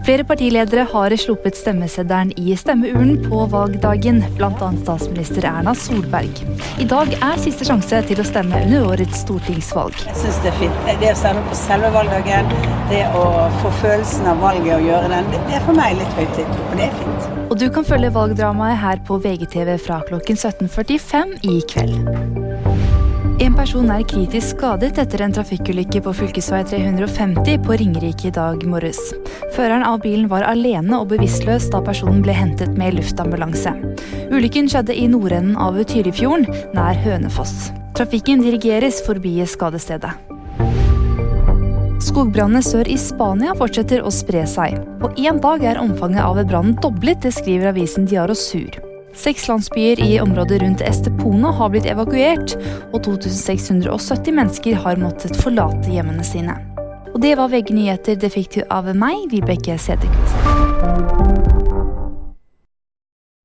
Flere partiledere har sluppet stemmeseddelen i stemmeurnen på valgdagen, blant annet statsminister Erna Solberg. I dag siste sjanse til å stemme under årets stortingsvalg. Jeg synes det fint. Det å stemme på selve valgdagen, det å få følelsen av valget og gjøre den, det for meg litt høytid, og det fint. Og du kan følge valgdramaet her på VGTV fra klokken 17:45 i kveld. En person kritisk skadet etter en trafikkulykke på fylkesvei 350 på Ringerike i dag morges. Føreren av bilen var alene og bevisstløs da personen ble hentet med luftambulanse. Ulykken skjedde i nordenden av Tyrifjorden, nær Hønefoss. Trafikken dirigeres forbi skadestedet. Skogbrannene sør i Spania fortsetter å spre seg. På en dag omfanget av brannen doblet, det skriver avisen Diario Sur. 6 landsbyer i området rundt Estepona har blitt evakuert, og 2670 mennesker har måttet forlate hjemmene sine. Og det var VG Nyheter, det fikk du av meg, Vibeke Sederqvist.